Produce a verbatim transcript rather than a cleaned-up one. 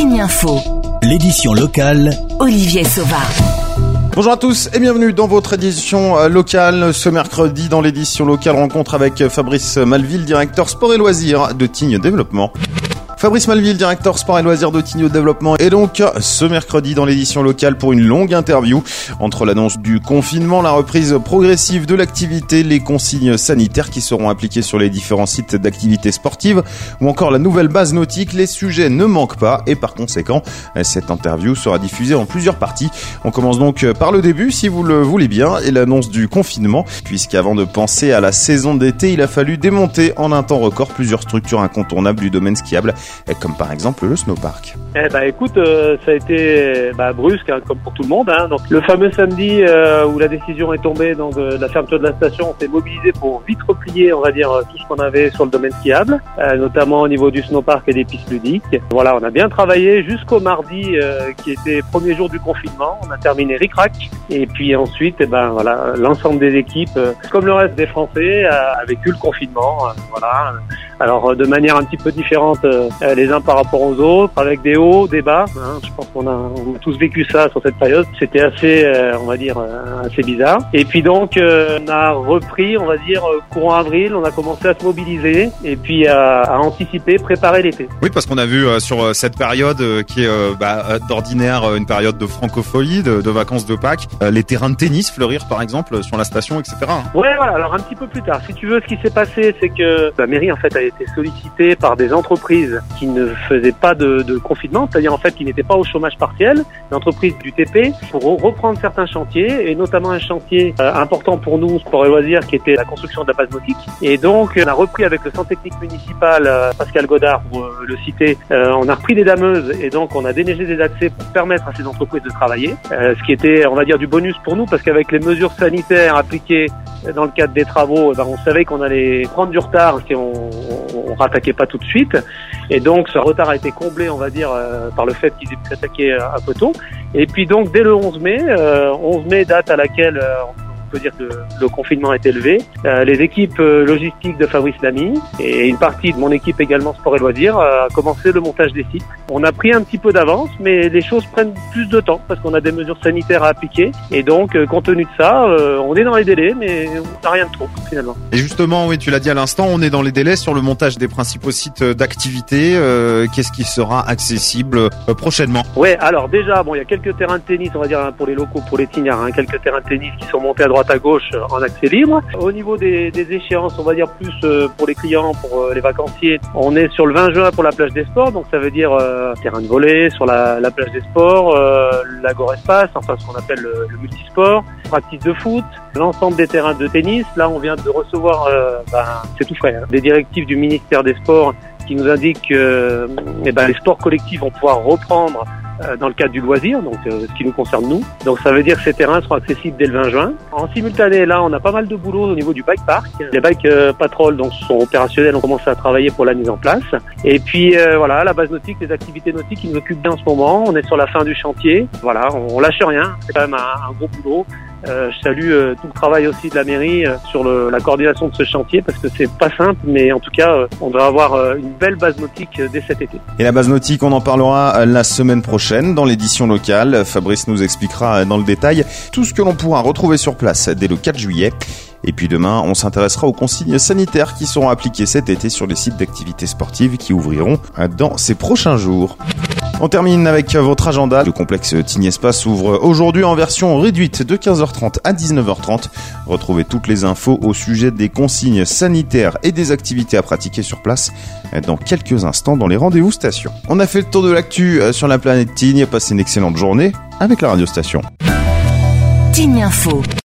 Tignes Info. L'édition locale. Olivier Sauvard. Bonjour à tous et bienvenue dans votre édition locale. Ce mercredi, dans l'édition locale, rencontre avec Fabrice Malville, directeur sport et loisirs de Tignes Développement. Fabrice Malville, directeur sport et loisirs de Tignes Développement, est donc ce mercredi dans l'édition locale pour une longue interview entre l'annonce du confinement, la reprise progressive de l'activité, les consignes sanitaires qui seront appliquées sur les différents sites d'activités sportives ou encore la nouvelle base nautique. Les sujets ne manquent pas et par conséquent, cette interview sera diffusée en plusieurs parties. On commence donc par le début, si vous le voulez bien, et l'annonce du confinement, puisqu'avant de penser à la saison d'été, il a fallu démonter en un temps record plusieurs structures incontournables du domaine skiable, comme par exemple le snowpark. Eh ben écoute, euh, ça a été bah, brusque, hein, comme pour tout le monde. Hein. Donc le fameux samedi euh, où la décision est tombée, donc de la fermeture de la station, on s'est mobilisé pour vite replier, on va dire, tout ce qu'on avait sur le domaine skiable, euh, notamment au niveau du snowpark et des pistes ludiques. Voilà, on a bien travaillé jusqu'au mardi, euh, qui était premier jour du confinement. On a terminé ric-rac, et puis ensuite, eh ben voilà, l'ensemble des équipes, euh, comme le reste des Français, a, a vécu le confinement. Euh, voilà. Alors de manière un petit peu différente euh, les uns par rapport aux autres, avec des hauts, des bas. Hein. Je pense qu'on a, on a tous vécu ça sur cette période. C'était assez, euh, on va dire, euh, assez bizarre. Et puis donc, euh, on a repris, on va dire, courant avril, on a commencé à se mobiliser et puis à, à anticiper, préparer l'été. Oui, parce qu'on a vu euh, sur euh, cette période euh, qui est euh, bah, d'ordinaire euh, une période de francophonie, de, de vacances de Pâques, euh, les terrains de tennis fleurir par exemple sur la station, et cetera. Ouais, voilà. Alors un petit peu plus tard, si tu veux, ce qui s'est passé, c'est que la mairie en fait a été sollicitée par des entreprises qui ne faisaient pas de, de confinement, c'est-à-dire en fait qui n'étaient pas au chômage partiel, l'entreprise du T P, pour reprendre certains chantiers, et notamment un chantier euh, important pour nous, sport et loisirs, qui était la construction de la base nautique. Et donc on a repris avec le centre technique municipal euh, Pascal Godard, pour euh, le citer, euh, on a repris des dameuses, et donc on a déneigé des accès pour permettre à ces entreprises de travailler, euh, ce qui était, on va dire, du bonus pour nous, parce qu'avec les mesures sanitaires appliquées dans le cadre des travaux, ben, on savait qu'on allait prendre du retard si on, on, on rattaquait pas tout de suite. Et donc ce retard a été comblé, on va dire, euh, par le fait qu'ils aient pu attaquer à peu tôt. Et puis donc dès le onze mai, euh, onze mai, date à laquelle euh, on peut dire que le confinement est élevé, euh, les équipes euh, logistiques de Fabrice Lamy et une partie de mon équipe également sport et loisirs euh, a commencé le montage des sites. On a pris un petit peu d'avance, mais les choses prennent plus de temps parce qu'on a des mesures sanitaires à appliquer. Et donc, euh, compte tenu de ça, euh, on est dans les délais, mais on n'a rien de trop finalement. Et justement, oui, tu l'as dit à l'instant, on est dans les délais sur le montage des principaux sites d'activité. Euh, qu'est-ce qui sera accessible euh, prochainement? Ouais, alors déjà, bon, il y a quelques terrains de tennis, on va dire, hein, pour les locaux, pour les tignards, hein, quelques terrains de tennis qui sont montés à droite à gauche en accès libre. Au niveau des, des échéances, on va dire plus euh, pour les clients, pour euh, les vacanciers, on est sur le vingt juin pour la plage des sports, donc ça veut dire euh, terrain de volley sur la, la plage des sports, euh, l'agora-espace, enfin ce qu'on appelle le, le multisport, pratique de foot, l'ensemble des terrains de tennis. Là, on vient de recevoir, euh, ben, c'est tout frais, hein, des directives du ministère des Sports qui nous indiquent que euh, eh ben, les sports collectifs vont pouvoir reprendre dans le cadre du loisir, donc euh, ce qui nous concerne nous. Donc ça veut dire que ces terrains seront accessibles dès le vingt juin. En simultané, là, on a pas mal de boulot au niveau du bike park. Les bike euh, patrol donc sont opérationnels, on commence à travailler pour la mise en place. Et puis euh, voilà, la base nautique, les activités nautiques qui nous occupent bien en ce moment. On est sur la fin du chantier. Voilà, on, on lâche rien. C'est quand même un, un gros boulot. Euh, je salue euh, tout le travail aussi de la mairie euh, sur le, la coordination de ce chantier parce que c'est pas simple, mais en tout cas, euh, on devrait avoir euh, une belle base nautique euh, dès cet été. Et la base nautique, on en parlera euh, la semaine prochaine dans l'édition locale. Fabrice nous expliquera euh, dans le détail tout ce que l'on pourra retrouver sur place dès le quatre juillet. Et puis demain, on s'intéressera aux consignes sanitaires qui seront appliquées cet été sur les sites d'activités sportives qui ouvriront euh, dans ces prochains jours. On termine avec votre agenda. Le complexe Tignes Espace ouvre aujourd'hui en version réduite de quinze heures trente à dix-neuf heures trente. Retrouvez toutes les infos au sujet des consignes sanitaires et des activités à pratiquer sur place dans quelques instants dans les rendez-vous stations. On a fait le tour de l'actu sur la planète Tignes. Passez une excellente journée avec la radio station. Tignes Info.